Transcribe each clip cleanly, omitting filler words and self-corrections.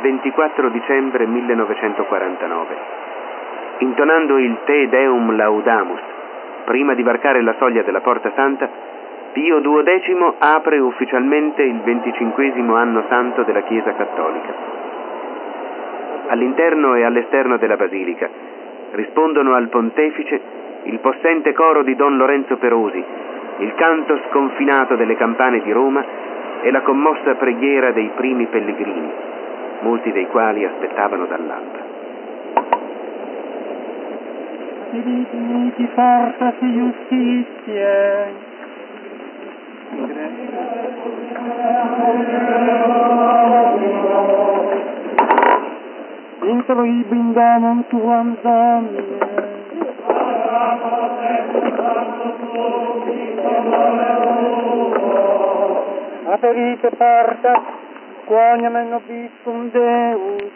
24 dicembre 1949. Intonando il Te Deum Laudamus, prima di varcare la soglia della Porta Santa, Pio XII apre ufficialmente il 25° anno santo della Chiesa Cattolica. All'interno e all'esterno della Basilica rispondono al Pontefice il possente coro di Don Lorenzo Perosi, il canto sconfinato delle campane di Roma e la commossa preghiera dei primi pellegrini, molti dei quali aspettavano dall'alba. Di forza e giustizia. Intro il bindamon tuam Domine. Aperite porta, quoniam et nobiscum Deus.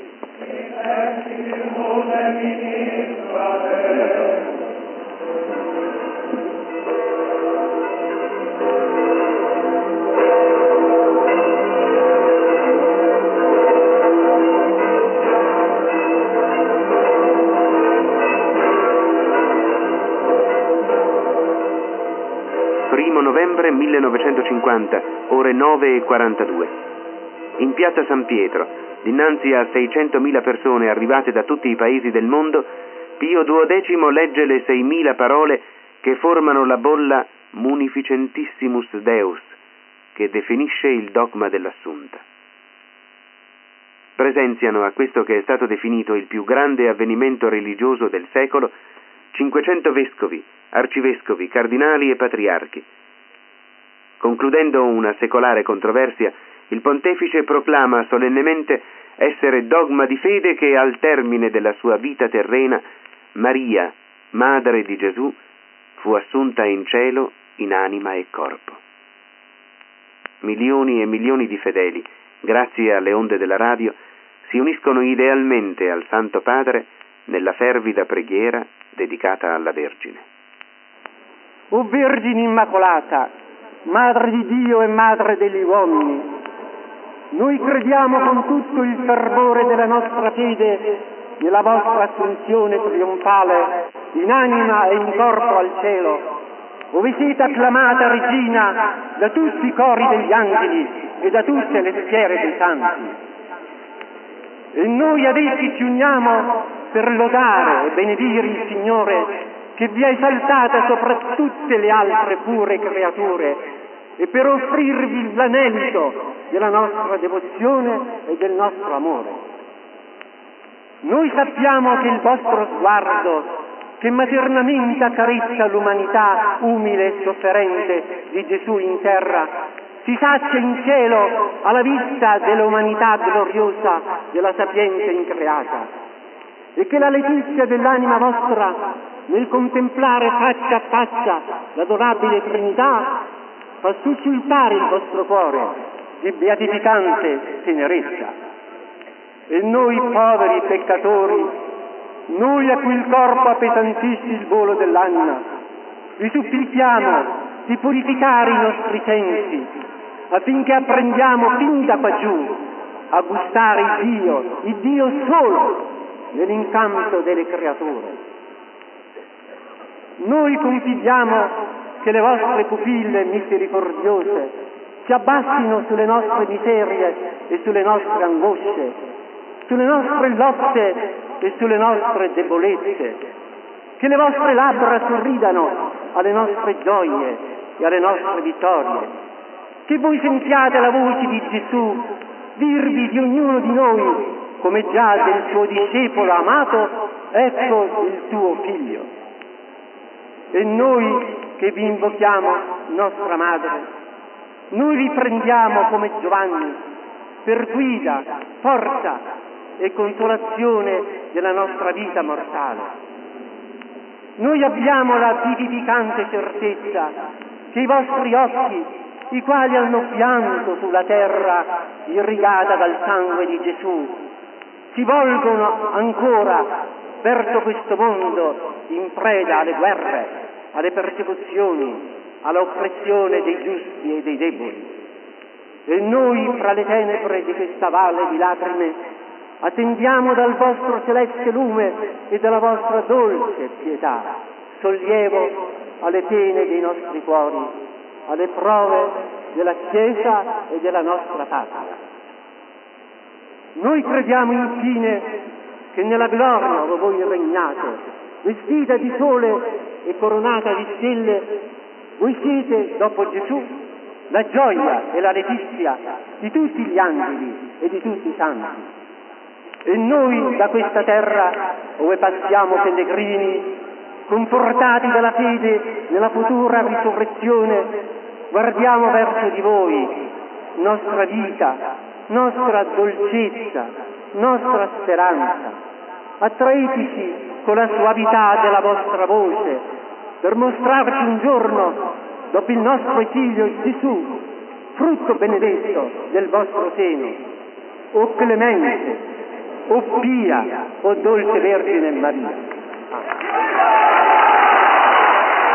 Novembre 1950, ore 9:42. In piazza San Pietro, dinanzi a 600.000 persone arrivate da tutti i paesi del mondo, Pio XII legge le 6.000 parole che formano la bolla Munificentissimus Deus, che definisce il dogma dell'Assunta. Presenziano a questo che è stato definito il più grande avvenimento religioso del secolo 500 vescovi, arcivescovi, cardinali e patriarchi. Concludendo una secolare controversia, il pontefice proclama solennemente essere dogma di fede che al termine della sua vita terrena Maria, madre di Gesù, fu assunta in cielo in anima e corpo. Milioni e milioni di fedeli, grazie alle onde della radio, si uniscono idealmente al Santo Padre nella fervida preghiera dedicata alla Vergine. O Vergine Immacolata, Madre di Dio e Madre degli uomini, noi crediamo con tutto il fervore della nostra fede nella vostra assunzione trionfale in anima e in corpo al cielo, ove siete acclamata Regina da tutti i cori degli angeli e da tutte le schiere dei santi. E noi ad essi ci uniamo per lodare e benedire il Signore, che vi ha esaltata sopra tutte le altre pure creature, e per offrirvi l'anelito della nostra devozione e del nostro amore. Noi sappiamo che il vostro sguardo, che maternamente accarezza l'umanità umile e sofferente di Gesù in terra, si sazia in cielo alla vista dell'umanità gloriosa della sapienza increata, e che la letizia dell'anima vostra nel contemplare faccia a faccia l'adorabile Trinità fa sussultare il vostro cuore di beatificante tenerezza. E noi poveri peccatori, noi a cui il corpo appesantisce il volo dell'anima, vi supplichiamo di purificare i nostri sensi affinché apprendiamo fin da qua giù a gustare il Dio solo nell'incanto delle creature. Noi confidiamo che le vostre pupille misericordiose si abbassino sulle nostre miserie e sulle nostre angosce, sulle nostre lotte e sulle nostre debolezze, che le vostre labbra sorridano alle nostre gioie e alle nostre vittorie, che voi sentiate la voce di Gesù dirvi di ognuno di noi, come già del suo discepolo amato, ecco il tuo figlio. E noi che vi invochiamo, nostra Madre, noi vi prendiamo come Giovanni per guida, forza e consolazione della nostra vita mortale. Noi abbiamo la vivificante certezza che i vostri occhi, i quali hanno pianto sulla terra irrigata dal sangue di Gesù, si volgono ancora verso questo mondo in preda alle guerre, alle persecuzioni, all'oppressione dei giusti e dei deboli. E noi, fra le tenebre di questa valle di lacrime, attendiamo dal vostro celeste lume e dalla vostra dolce pietà sollievo alle pene dei nostri cuori, alle prove della Chiesa e della nostra patria. Noi crediamo infine che nella gloria dove voi regnate, vestita di sole e coronata di stelle, voi siete, dopo Gesù, la gioia e la letizia di tutti gli angeli e di tutti i santi. E noi da questa terra, dove passiamo pellegrini, confortati dalla fede nella futura risurrezione, guardiamo verso di voi, nostra vita, nostra dolcezza, nostra speranza. Attraeteci con la suavità della vostra voce, per mostrarci un giorno, dopo il nostro figlio Gesù, frutto benedetto del vostro seno. O clemente, o pia, o dolce Vergine Maria.